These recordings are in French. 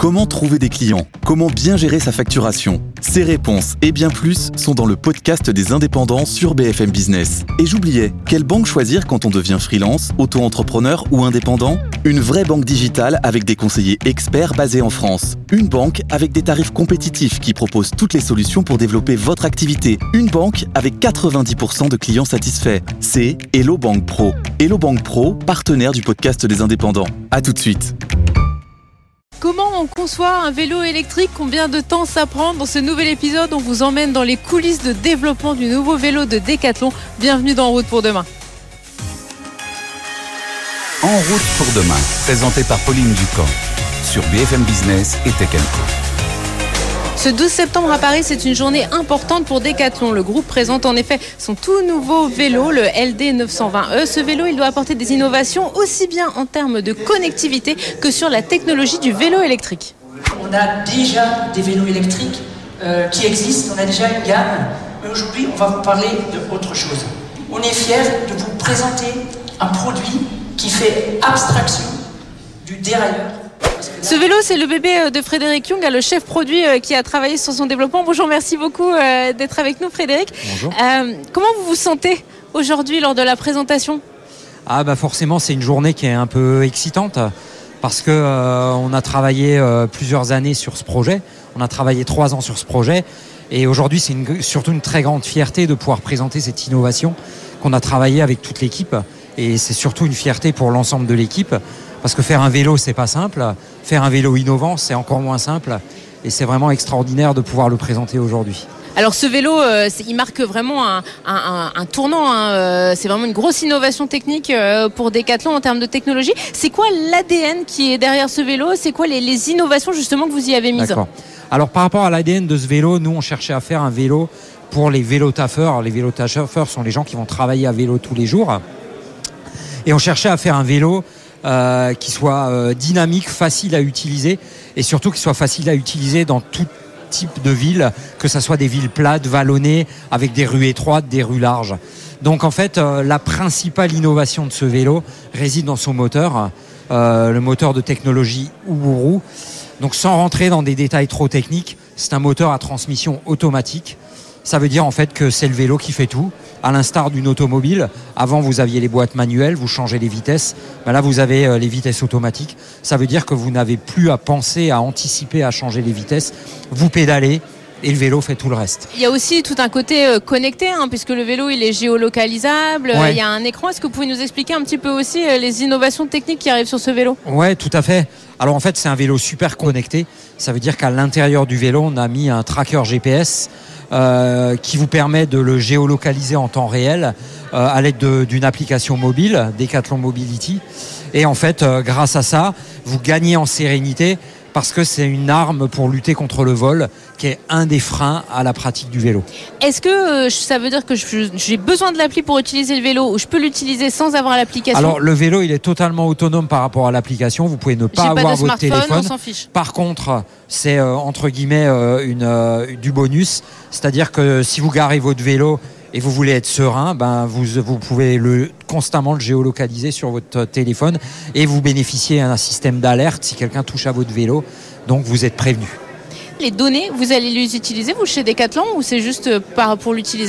Comment trouver des clients ? Comment bien gérer sa facturation ? Ces réponses et bien plus sont dans le podcast des indépendants sur BFM Business. Et j'oubliais, quelle banque choisir quand on devient freelance, auto-entrepreneur ou indépendant ? Une vraie banque digitale avec des conseillers experts basés en France. Une banque avec des tarifs compétitifs qui propose toutes les solutions pour développer votre activité. Une banque avec 90% de clients satisfaits. C'est Hello Bank Pro. Hello Bank Pro, partenaire du podcast des indépendants. À tout de suite. Comment on conçoit un vélo électrique ? Combien de temps ça prend ? Dans ce nouvel épisode, on vous emmène dans les coulisses de développement du nouveau vélo de Decathlon. Bienvenue dans En route pour demain. En route pour demain, présenté par Pauline Ducamp sur BFM Business et Tech & Co. Ce 12 septembre à Paris, c'est une journée importante pour Decathlon. Le groupe présente en effet son tout nouveau vélo, le LD 920E. Ce vélo, il doit apporter des innovations aussi bien en termes de connectivité que sur la technologie du vélo électrique. On a déjà des vélos électriques qui existent, on a déjà une gamme. Mais aujourd'hui, on va vous parler d'autre chose. On est fiers de vous présenter un produit qui fait abstraction du dérailleur. Ce vélo, c'est le bébé de Frédéric Young, le chef produit qui a travaillé sur son développement. Bonjour, merci beaucoup d'être avec nous, Frédéric. Bonjour. Comment vous vous sentez aujourd'hui lors de la présentation ? Forcément, c'est une journée qui est un peu excitante parce que on a travaillé plusieurs années sur ce projet. On a travaillé 3 ans sur ce projet et aujourd'hui, c'est surtout une très grande fierté de pouvoir présenter cette innovation qu'on a travaillé avec toute l'équipe. Et c'est surtout une fierté pour l'ensemble de l'équipe. Parce que faire un vélo, c'est pas simple. Faire un vélo innovant, c'est encore moins simple. Et c'est vraiment extraordinaire de pouvoir le présenter aujourd'hui. Alors ce vélo, il marque vraiment un tournant. C'est vraiment une grosse innovation technique pour Decathlon en termes de technologie. C'est quoi l'ADN qui est derrière ce vélo ? C'est quoi les innovations justement que vous y avez mises ? D'accord. Alors par rapport à l'ADN de ce vélo, nous on cherchait à faire un vélo pour les vélotaffeurs. Les vélotaffeurs sont les gens qui vont travailler à vélo tous les jours. Et on cherchait à faire un vélo qui soit dynamique, facile à utiliser et surtout qui soit facile à utiliser dans tout type de ville, que ce soit des villes plates, vallonnées, avec des rues étroites, des rues larges. Donc en fait, la principale innovation de ce vélo réside dans son moteur, le moteur de technologie Uburu. Donc sans rentrer dans des détails trop techniques, c'est un moteur à transmission automatique. Ça veut dire en fait que c'est le vélo qui fait tout. À l'instar d'une automobile, avant vous aviez les boîtes manuelles, vous changez les vitesses. Là vous avez les vitesses automatiques. Ça veut dire que vous n'avez plus à penser, à anticiper, à changer les vitesses. Vous pédalez et le vélo fait tout le reste. Il y a aussi tout un côté connecté, puisque le vélo il est géolocalisable. Ouais. Il y a un écran. Est-ce que vous pouvez nous expliquer un petit peu aussi les innovations techniques qui arrivent sur ce vélo ? Ouais, tout à fait. Alors en fait c'est un vélo super connecté. Ça veut dire qu'à l'intérieur du vélo on a mis un tracker GPS qui vous permet de le géolocaliser en temps réel à l'aide d'une application mobile, Decathlon Mobility. Et en fait, grâce à ça, vous gagnez en sérénité parce que c'est une arme pour lutter contre le vol qui est un des freins à la pratique du vélo. Est-ce que ça veut dire que j'ai besoin de l'appli pour utiliser le vélo ou je peux l'utiliser sans avoir l'application ? Alors le vélo, il est totalement autonome par rapport à l'application. Vous pouvez ne pas avoir votre téléphone. On s'en fiche. Par contre, c'est entre guillemets du bonus. C'est-à-dire que si vous garez votre vélo et vous voulez être serein, vous pouvez constamment le géolocaliser sur votre téléphone et vous bénéficiez d'un système d'alerte si quelqu'un touche à votre vélo. Donc vous êtes prévenu. Les données, vous allez les utiliser vous chez Decathlon ou c'est juste pour l'utilisateur ?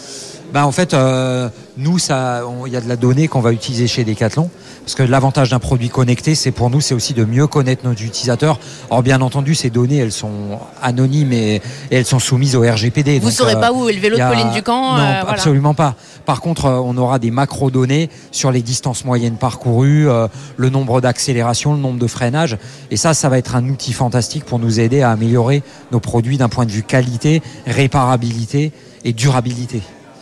En fait, nous, il y a de la donnée qu'on va utiliser chez Decathlon. Parce que l'avantage d'un produit connecté, c'est aussi de mieux connaître nos utilisateurs. Or, bien entendu, ces données, elles sont anonymes et elles sont soumises au RGPD. Vous ne saurez pas où est le vélo de Pauline Ducamp. Non, absolument pas. Par contre, on aura des macro-données sur les distances moyennes parcourues, le nombre d'accélérations, le nombre de freinages. Et ça va être un outil fantastique pour nous aider à améliorer nos produits d'un point de vue qualité, réparabilité et durabilité.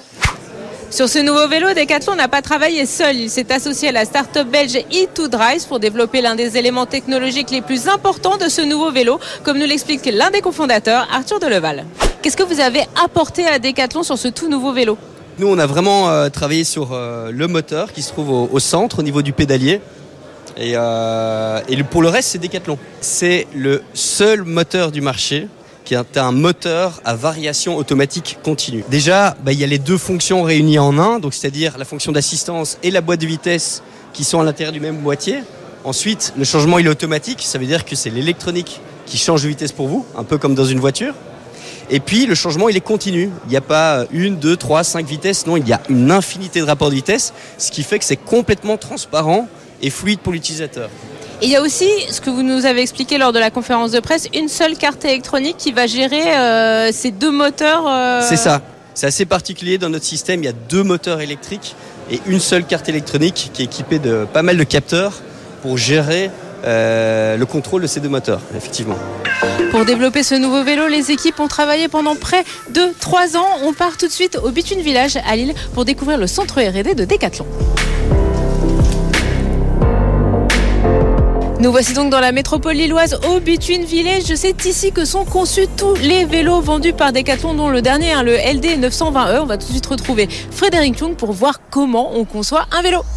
Sur ce nouveau vélo, Decathlon n'a pas travaillé seul. Il s'est associé à la start-up belge E2Drive pour développer l'un des éléments technologiques les plus importants de ce nouveau vélo, comme nous l'explique l'un des cofondateurs, Arthur Deleval. Qu'est-ce que vous avez apporté à Decathlon sur ce tout nouveau vélo ? Nous, on a vraiment travaillé sur le moteur qui se trouve au centre, au niveau du pédalier. Et pour le reste, c'est Decathlon. C'est le seul moteur du marché qui est un moteur à variation automatique continue. Déjà, il y a les 2 fonctions réunies en un, donc c'est-à-dire la fonction d'assistance et la boîte de vitesse qui sont à l'intérieur du même boîtier. Ensuite, le changement il est automatique, ça veut dire que c'est l'électronique qui change de vitesse pour vous, un peu comme dans une voiture. Et puis le changement il est continu, il n'y a pas 1, 2, 3, 5 vitesses, non, il y a une infinité de rapports de vitesse, ce qui fait que c'est complètement transparent et fluide pour l'utilisateur. Et il y a aussi, ce que vous nous avez expliqué lors de la conférence de presse, une seule carte électronique qui va gérer ces deux moteurs. C'est ça, c'est assez particulier dans notre système, il y a 2 moteurs électriques et une seule carte électronique qui est équipée de pas mal de capteurs pour gérer le contrôle de ces 2 moteurs, effectivement. Pour développer ce nouveau vélo, les équipes ont travaillé pendant près de 3 ans. On part tout de suite au Bituin Village à Lille pour découvrir le centre R&D de Decathlon. Nous voici donc dans la métropole lilloise au Bituin Village. C'est ici que sont conçus tous les vélos vendus par Decathlon, dont le dernier, le LD 920E. On va tout de suite retrouver Frédéric Young pour voir comment on conçoit un vélo.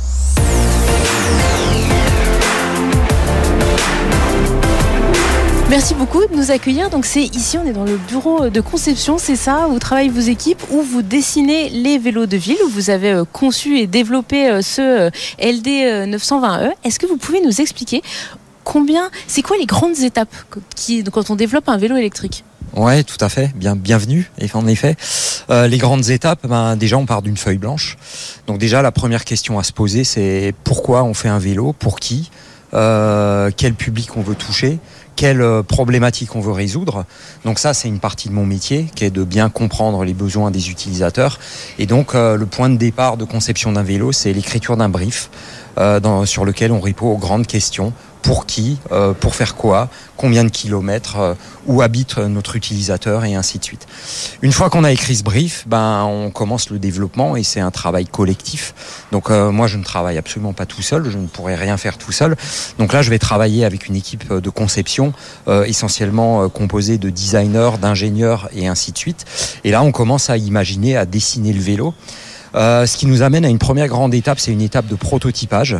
Merci beaucoup de nous accueillir. Donc c'est ici, on est dans le bureau de conception, c'est ça, où travaillent vos équipes, où vous dessinez les vélos de ville, où vous avez conçu et développé ce LD 920E. Est-ce que vous pouvez nous expliquer c'est quoi les grandes étapes quand on développe un vélo électrique ? Ouais, tout à fait. Bienvenue. Et en effet, les grandes étapes, déjà on part d'une feuille blanche. Donc déjà la première question à se poser, c'est pourquoi on fait un vélo, pour qui, quel public on veut toucher, quelles problématiques on veut résoudre. Donc ça, c'est une partie de mon métier qui est de bien comprendre les besoins des utilisateurs. Et donc le point de départ de conception d'un vélo, c'est l'écriture d'un brief sur lequel on répond aux grandes questions. Pour qui, pour faire quoi, combien de kilomètres, où habite notre utilisateur et ainsi de suite. Une fois qu'on a écrit ce brief, on commence le développement et c'est un travail collectif. Donc moi je ne travaille absolument pas tout seul, je ne pourrais rien faire tout seul. Donc là je vais travailler avec une équipe de conception essentiellement composée de designers, d'ingénieurs et ainsi de suite. Et là on commence à imaginer, à dessiner le vélo. Ce qui nous amène à une première grande étape, c'est une étape de prototypage.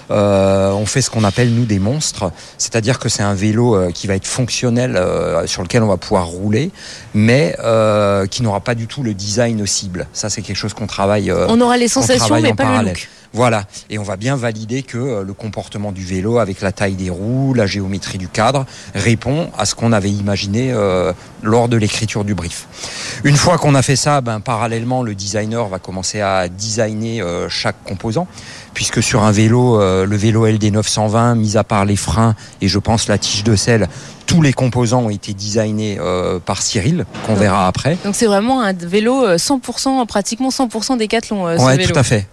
On fait ce qu'on appelle nous des monstres, c'est-à-dire que c'est un vélo qui va être fonctionnel, sur lequel on va pouvoir rouler, mais qui n'aura pas du tout le design cible. Ça, c'est quelque chose qu'on travaille. On aura les sensations, mais pas le look. Voilà, et on va bien valider que le comportement du vélo avec la taille des roues, la géométrie du cadre, répond à ce qu'on avait imaginé lors de l'écriture du brief. Une fois qu'on a fait ça, parallèlement, le designer va commencer à designer chaque composant, puisque sur un vélo, le vélo LD 920, mis à part les freins et je pense la tige de selle, tous les composants ont été designés par Cyril, qu'on verra après. Donc c'est vraiment un vélo 100%, pratiquement 100% Decathlon, ce vélo. Ouais, tout à fait.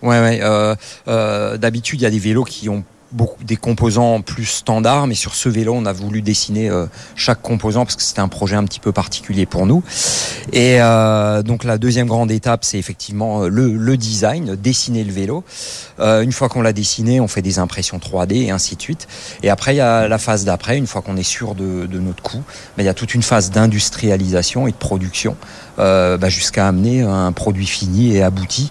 D'habitude, il y a des vélos qui ont des composants plus standards, mais sur ce vélo, on a voulu dessiner chaque composant parce que c'était un projet un petit peu particulier pour nous. Et donc la deuxième grande étape, c'est effectivement le design, dessiner le vélo. Une fois qu'on l'a dessiné, on fait des impressions 3D et ainsi de suite. Et après, il y a la phase d'après, une fois qu'on est sûr de notre coût, il y a toute une phase d'industrialisation et de production jusqu'à amener un produit fini et abouti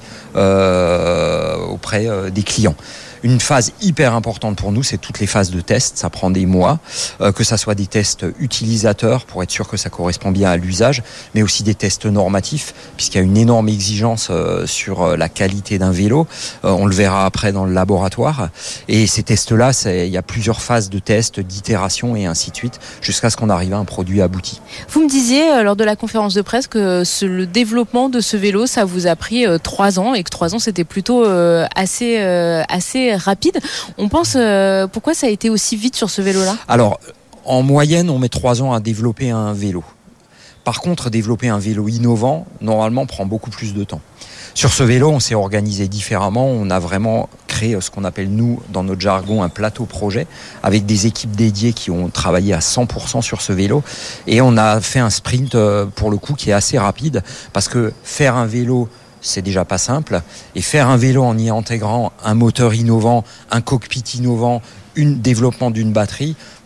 auprès des clients. Une phase hyper importante pour nous, c'est toutes les phases de test. Ça prend des mois, que ça soit des tests utilisateurs pour être sûr que ça correspond bien à l'usage, mais aussi des tests normatifs, puisqu'il y a une énorme exigence sur la qualité d'un vélo. On le verra après dans le laboratoire. Et ces tests-là, il y a plusieurs phases de tests, d'itération et ainsi de suite, jusqu'à ce qu'on arrive à un produit abouti. Vous me disiez lors de la conférence de presse que le développement de ce vélo, ça vous a pris 3 ans et que 3 ans, c'était plutôt assez rapide. On pense pourquoi ça a été aussi vite sur ce vélo-là ? Alors, en moyenne, on met 3 ans à développer un vélo. Par contre, développer un vélo innovant, normalement, prend beaucoup plus de temps. Sur ce vélo, on s'est organisé différemment. On a vraiment créé ce qu'on appelle, nous, dans notre jargon, un plateau projet, avec des équipes dédiées qui ont travaillé à 100% sur ce vélo. Et on a fait un sprint, pour le coup, qui est assez rapide, parce que faire un vélo, c'est déjà pas simple. Et faire un vélo en y intégrant un moteur innovant, un cockpit innovant, développement d'une batterie,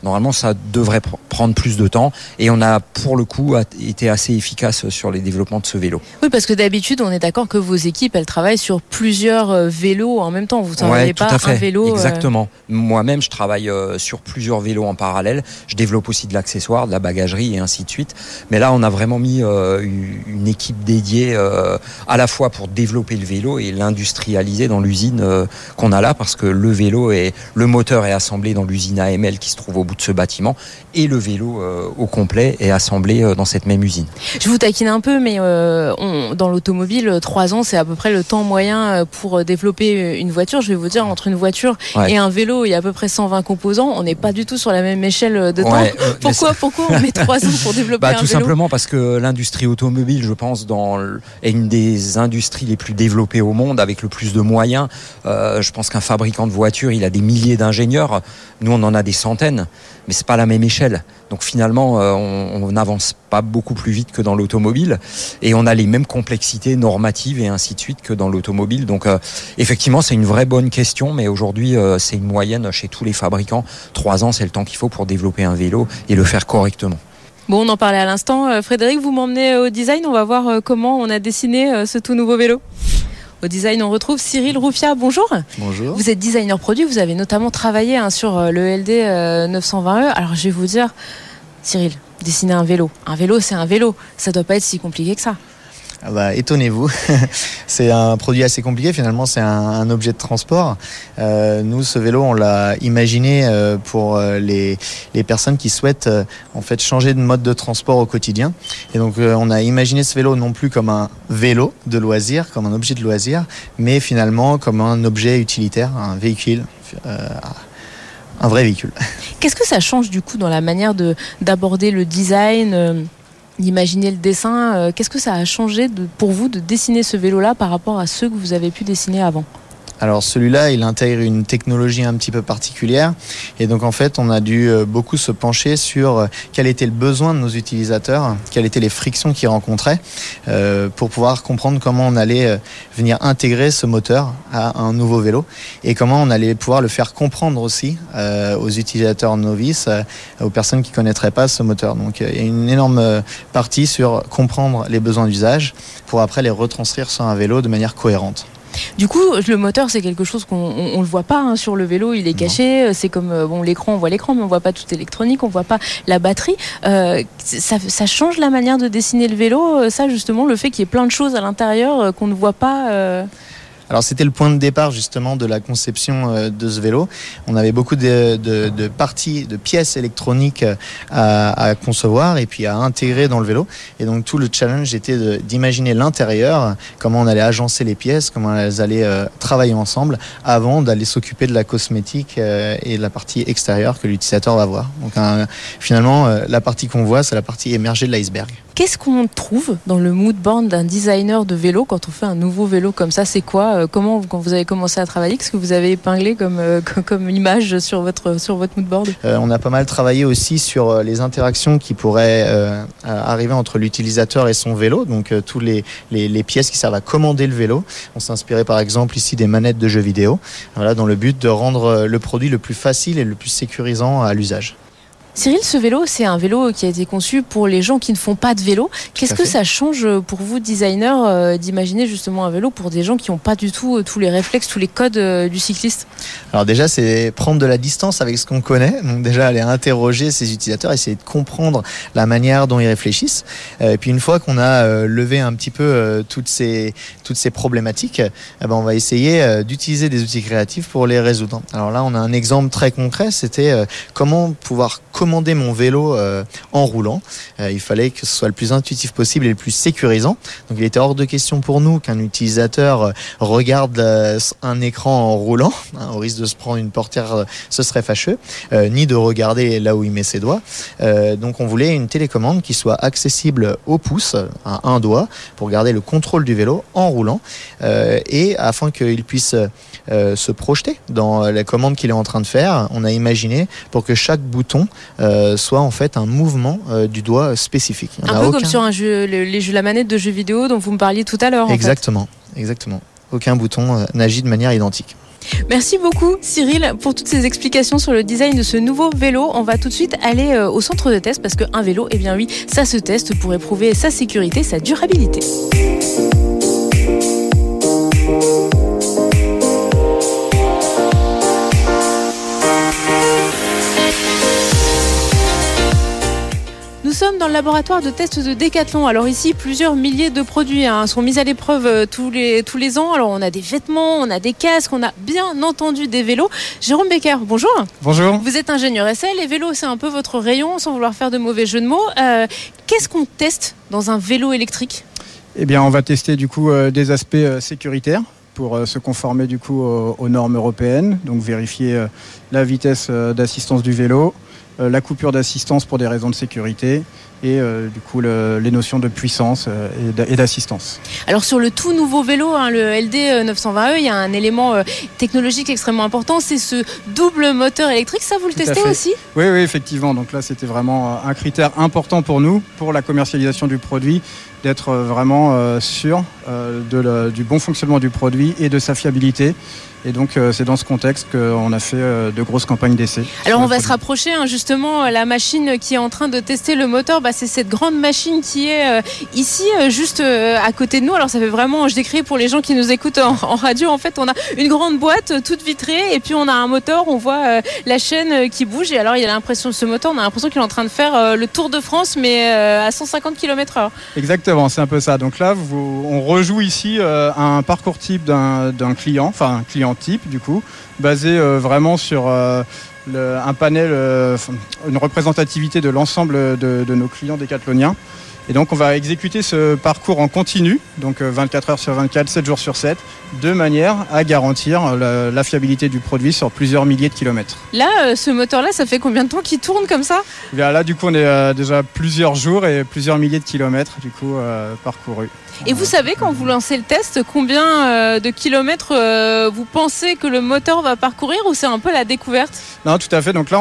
Normalement, ça devrait prendre plus de temps et on a pour le coup été assez efficace sur les développements de ce vélo. Oui, parce que d'habitude, on est d'accord que vos équipes, elles travaillent sur plusieurs vélos en même temps. Vous ne travaillez pas un vélo. Exactement. Moi-même, je travaille sur plusieurs vélos en parallèle. Je développe aussi de l'accessoire, de la bagagerie et ainsi de suite. Mais là, on a vraiment mis une équipe dédiée à la fois pour développer le vélo et l'industrialiser dans l'usine qu'on a là, parce que le moteur est assemblé dans l'usine AML qui se trouve au bout de ce bâtiment et le vélo au complet est assemblé dans cette même usine. Je vous taquine un peu, mais dans l'automobile, 3 ans, c'est à peu près le temps moyen pour développer une voiture. Je vais vous dire, entre une voiture et un vélo, il y a à peu près 120 composants. On n'est pas du tout sur la même échelle de temps. Pourquoi on met 3 ans pour développer un vélo ? Tout simplement parce que l'industrie automobile, je pense, est une des industries les plus développées au monde, avec le plus de moyens. Je pense qu'un fabricant de voitures, il a des milliers d'ingénieurs. Nous, on en a des centaines, mais c'est pas la même échelle. Donc finalement, on n'avance pas beaucoup plus vite que dans l'automobile et on a les mêmes complexités normatives et ainsi de suite que dans l'automobile. Donc effectivement, c'est une vraie bonne question, mais aujourd'hui, c'est une moyenne chez tous les fabricants. 3 ans, c'est le temps qu'il faut pour développer un vélo et le faire correctement. Bon, on en parlait à l'instant. Frédéric, vous m'emmenez au design. On va voir comment on a dessiné ce tout nouveau vélo. Au design, on retrouve Cyril Roufiat. Bonjour. Bonjour. Vous êtes designer produit. Vous avez notamment travaillé sur le LD 920E. Alors, je vais vous dire, Cyril, dessiner un vélo. Un vélo, c'est un vélo. Ça doit pas être si compliqué que ça. Étonnez-vous, c'est un produit assez compliqué, finalement c'est un objet de transport. Nous, ce vélo, on l'a imaginé pour les personnes qui souhaitent en fait changer de mode de transport au quotidien. Et donc on a imaginé ce vélo non plus comme un vélo de loisir, comme un objet de loisir, mais finalement comme un objet utilitaire, un véhicule. Un vrai véhicule. Qu'est-ce que ça change du coup dans la manière d'aborder le design, d'imaginer le dessin? Qu'est-ce que ça a changé pour vous de dessiner ce vélo-là par rapport à ceux que vous avez pu dessiner avant? Alors celui-là, il intègre une technologie un petit peu particulière et donc en fait on a dû beaucoup se pencher sur quel était le besoin de nos utilisateurs, quelles étaient les frictions qu'ils rencontraient pour pouvoir comprendre comment on allait venir intégrer ce moteur à un nouveau vélo et comment on allait pouvoir le faire comprendre aussi aux utilisateurs novices, aux personnes qui ne connaîtraient pas ce moteur. Donc il y a une énorme partie sur comprendre les besoins d'usage pour après les retranscrire sur un vélo de manière cohérente. Du coup, le moteur, c'est quelque chose qu'on le voit pas sur le vélo, il est caché. C'est comme l'écran, on voit l'écran, mais on voit pas toute électronique, on voit pas la batterie. Ça change la manière de dessiner le vélo, ça justement, le fait qu'il y ait plein de choses à l'intérieur qu'on ne voit pas. Alors c'était le point de départ justement de la conception de ce vélo. On avait beaucoup de parties, de pièces électroniques à concevoir et puis à intégrer dans le vélo. Et donc tout le challenge était d'imaginer l'intérieur, comment on allait agencer les pièces, comment elles allaient travailler ensemble avant d'aller s'occuper de la cosmétique et de la partie extérieure que l'utilisateur va voir. Donc finalement, la partie qu'on voit, c'est la partie émergée de l'iceberg. Qu'est-ce qu'on trouve dans le mood board d'un designer de vélo quand on fait un nouveau vélo comme ça? C'est quoi? Comment, quand vous avez commencé à travailler, qu'est-ce que vous avez épinglé comme image sur votre mood board? On a pas mal travaillé aussi sur les interactions qui pourraient arriver entre l'utilisateur et son vélo. Donc tous les pièces qui servent à commander le vélo. On s'est inspiré par exemple ici des manettes de jeux vidéo, dans le but de rendre le produit le plus facile et le plus sécurisant à l'usage. Cyril, ce vélo, c'est un vélo qui a été conçu pour les gens qui ne font pas de vélo. Qu'est-ce que ça change pour vous, designer, d'imaginer justement un vélo pour des gens qui n'ont pas du tout tous les réflexes, tous les codes du cycliste? Alors déjà, c'est prendre de la distance avec ce qu'on connaît. Donc déjà, aller interroger ses utilisateurs, essayer de comprendre la manière dont ils réfléchissent. Et puis une fois qu'on a levé un petit peu toutes ces problématiques, on va essayer d'utiliser des outils créatifs pour les résoudre. Alors là, on a un exemple très concret, c'était comment pouvoir commander mon vélo en roulant. Il fallait que ce soit le plus intuitif possible et le plus sécurisant. Donc il était hors de question pour nous qu'un utilisateur regarde un écran en roulant, au risque de se prendre une portière, ce serait fâcheux, ni de regarder là où il met ses doigts. Donc on voulait une télécommande qui soit accessible au pouce, à un doigt, pour garder le contrôle du vélo en roulant, et afin qu'il puisse se projeter dans la commande qu'il est en train de faire, on a imaginé pour que chaque bouton soit en fait un mouvement du doigt spécifique. Un peu comme sur la manette de jeux vidéo dont vous me parliez tout à l'heure. Exactement. Aucun bouton n'agit de manière identique. Merci beaucoup Cyril pour toutes ces explications sur le design de ce nouveau vélo. On va tout de suite aller au centre de test parce qu'un vélo, eh bien oui, ça se teste pour éprouver sa sécurité, sa durabilité. Nous sommes dans le laboratoire de test de Decathlon. Alors ici, plusieurs milliers de produits sont mis à l'épreuve tous les ans. Alors on a des vêtements, on a des casques, on a bien entendu des vélos. Jérôme Becker, bonjour. Bonjour. Vous êtes ingénieur essai. Les vélos, c'est un peu votre rayon, sans vouloir faire de mauvais jeux de mots. Qu'est-ce qu'on teste dans un vélo électrique ? Eh bien, on va tester du coup des aspects sécuritaires pour se conformer du coup aux normes européennes. Donc vérifier la vitesse d'assistance du vélo, la coupure d'assistance pour des raisons de sécurité et du coup les notions de puissance et d'assistance. Alors sur le tout nouveau vélo, le LD 920E, il y a un élément technologique extrêmement important, c'est ce double moteur électrique. Ça, vous le testez aussi ? Oui, effectivement. Donc là, c'était vraiment un critère important pour nous, pour la commercialisation du produit, d'être vraiment sûr du bon fonctionnement du produit et de sa fiabilité. Et donc, c'est dans ce contexte qu'on a fait de grosses campagnes d'essai. Alors, on va se rapprocher, justement, la machine qui est en train de tester le moteur, c'est cette grande machine qui est ici, juste à côté de nous. Alors, ça fait vraiment, je décris pour les gens qui nous écoutent en radio, en fait, on a une grande boîte toute vitrée et puis on a un moteur, on voit la chaîne qui bouge. Et alors, il y a l'impression, ce moteur, on a l'impression qu'il est en train de faire le Tour de France, mais à 150 km/h. Exactement, c'est un peu ça. Donc là, on rejoue ici un parcours type d'un client, enfin un client type du coup, basé vraiment sur un panel, une représentativité de l'ensemble de nos clients décathloniens. Et donc on va exécuter ce parcours en continu, donc 24 heures sur 24, 7 jours sur 7, de manière à garantir la fiabilité du produit sur plusieurs milliers de kilomètres. Là, ce moteur-là, ça fait combien de temps qu'il tourne comme ça ? Bien, là, du coup, on est déjà plusieurs jours et plusieurs milliers de kilomètres du coup parcourus. Et vous savez, quand vous lancez le test, combien de kilomètres vous pensez que le moteur va parcourir, ou c'est un peu la découverte ? Non, tout à fait. Donc là,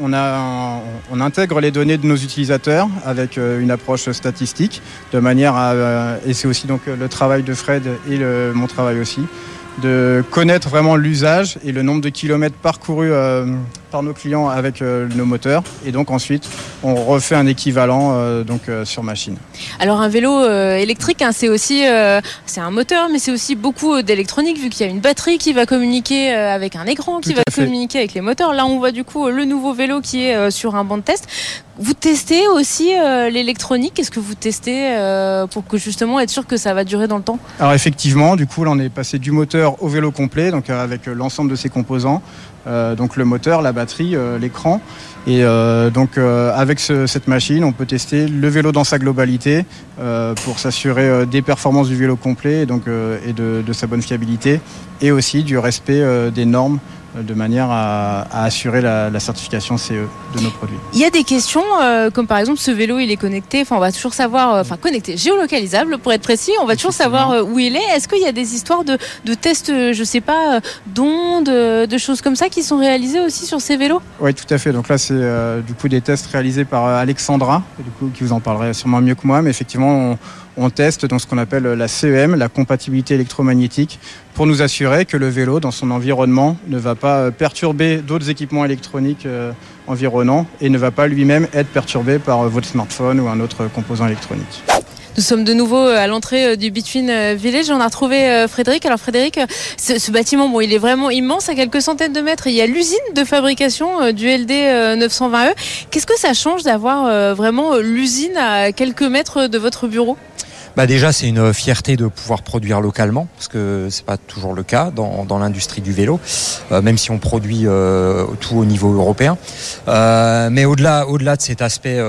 on intègre les données de nos utilisateurs avec une approche statistique, de manière à, et c'est aussi donc le travail de Fred et mon travail aussi, de connaître vraiment l'usage et le nombre de kilomètres parcourus par nos clients avec nos moteurs, et donc ensuite on refait un équivalent sur machine. Alors un vélo électrique, c'est aussi c'est un moteur, mais c'est aussi beaucoup d'électronique, vu qu'il y a une batterie qui va communiquer avec un écran qui va communiquer avec les moteurs. Là on voit du coup le nouveau vélo qui est sur un banc de test. Vous testez aussi l'électronique. Qu'est-ce que vous testez pour que justement être sûr que ça va durer dans le temps ? Alors effectivement, du coup là on est passé du moteur au vélo complet, donc avec l'ensemble de ses composants. Donc le moteur, la batterie, l'écran. Et avec cette machine, on peut tester le vélo dans sa globalité pour s'assurer des performances du vélo complet et de sa bonne fiabilité, et aussi du respect des normes, de manière à assurer la certification CE de nos produits. Il y a des questions comme par exemple ce vélo il est connecté, on va toujours savoir, connecté, géolocalisable pour être précis, on va toujours savoir où il est. Est-ce qu'il y a des histoires de tests, je sais pas, d'ondes, de choses comme ça qui sont réalisées aussi sur ces vélos ? Oui, tout à fait. Donc là c'est du coup des tests réalisés par Alexandra, du coup, qui vous en parlerait sûrement mieux que moi, mais effectivement on teste dans ce qu'on appelle la CEM, la compatibilité électromagnétique, pour nous assurer que le vélo, dans son environnement, ne va pas perturber d'autres équipements électroniques environnants et ne va pas lui-même être perturbé par votre smartphone ou un autre composant électronique. Nous sommes de nouveau à l'entrée du Between Village. On a retrouvé Frédéric. Alors Frédéric, ce bâtiment, il est vraiment immense, à quelques centaines de mètres. Il y a l'usine de fabrication du LD 920E. Qu'est-ce que ça change d'avoir vraiment l'usine à quelques mètres de votre bureau ? Déjà, c'est une fierté de pouvoir produire localement, parce que c'est pas toujours le cas dans l'industrie du vélo, même si on produit tout au niveau européen. Mais au-delà de cet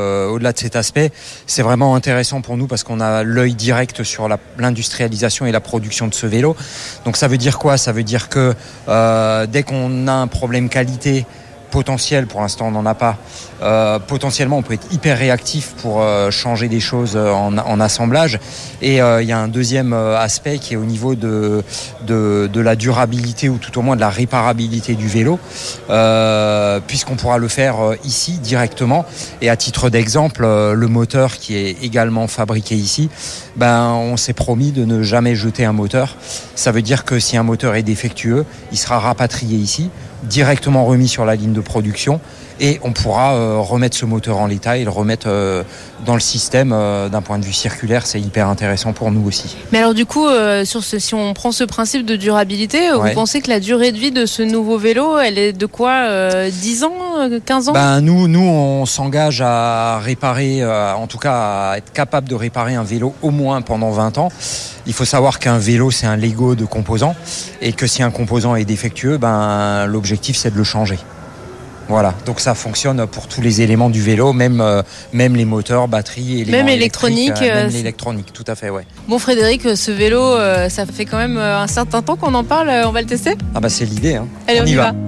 aspect, c'est vraiment intéressant pour nous parce qu'on a l'œil direct sur l'industrialisation et la production de ce vélo. Donc ça veut dire quoi ? Ça veut dire que dès qu'on a un problème qualité, potentiel, pour l'instant on n'en a pas. Potentiellement on peut être hyper réactif pour changer des choses en assemblage. Et il y a un deuxième aspect qui est au niveau de la durabilité ou tout au moins de la réparabilité du vélo, puisqu'on pourra le faire ici directement. Et à titre d'exemple, le moteur qui est également fabriqué ici, on s'est promis de ne jamais jeter un moteur. Ça veut dire que si un moteur est défectueux, il sera rapatrié ici, directement remis sur la ligne de production, et on pourra remettre ce moteur en l'état et le remettre dans le système. D'un point de vue circulaire, c'est hyper intéressant pour nous aussi. Mais alors du coup, si on prend ce principe de durabilité, vous pensez que la durée de vie de ce nouveau vélo, elle est de quoi 10 ans, 15 ans Nous, on s'engage à réparer, en tout cas à être capable de réparer un vélo au moins pendant 20 ans. Il faut savoir qu'un vélo, c'est un Lego de composants, et que si un composant est défectueux, l'objectif c'est de le changer. Voilà, donc ça fonctionne pour tous les éléments du vélo, même les moteurs, batteries, éléments même électronique. Même l'électronique, tout à fait, ouais. Bon Frédéric, ce vélo, ça fait quand même un certain temps qu'on en parle, on va le tester ? C'est l'idée, hein. Allez, on y va.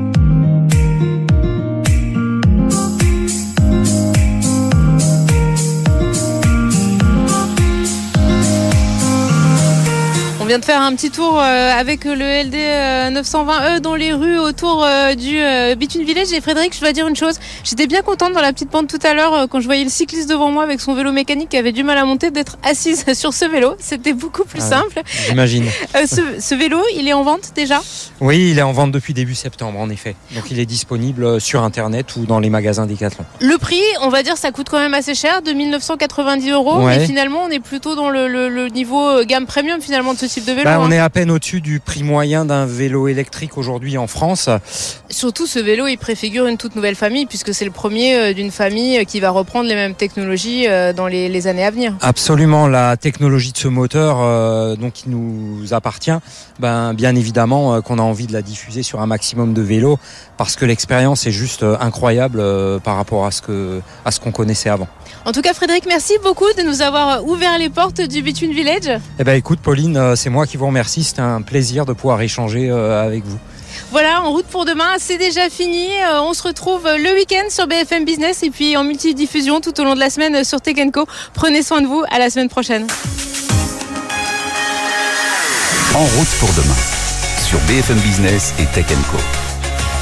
On vient de faire un petit tour avec le LD 920E dans les rues autour du Between Village. Et Frédéric, je dois dire une chose, j'étais bien contente dans la petite pente tout à l'heure quand je voyais le cycliste devant moi avec son vélo mécanique qui avait du mal à monter, d'être assise sur ce vélo. C'était beaucoup plus simple. J'imagine. Ce vélo, il est en vente déjà ? Oui, il est en vente depuis début septembre, en effet. Donc il est disponible sur Internet ou dans les magasins Decathlon. Le prix, on va dire, ça coûte quand même assez cher, 2 990 €. Ouais. Mais finalement, on est plutôt dans le niveau gamme premium finalement de ce type de vélo. On est à peine au-dessus du prix moyen d'un vélo électrique aujourd'hui en France. Surtout, ce vélo, il préfigure une toute nouvelle famille, puisque c'est le premier d'une famille qui va reprendre les mêmes technologies dans les années à venir. Absolument, la technologie de ce moteur, donc qui nous appartient, bien évidemment qu'on a envie de la diffuser sur un maximum de vélos, parce que l'expérience est juste incroyable par rapport à ce qu'on connaissait avant. En tout cas, Frédéric, merci beaucoup de nous avoir ouvert les portes du Between Village. Écoute, Pauline, c'est moi qui vous remercie. C'était un plaisir de pouvoir échanger avec vous. Voilà, en route pour demain, c'est déjà fini. On se retrouve le week-end sur BFM Business et puis en multidiffusion tout au long de la semaine sur Tech & Co. Prenez soin de vous, à la semaine prochaine. En route pour demain, sur BFM Business et Tech & Co.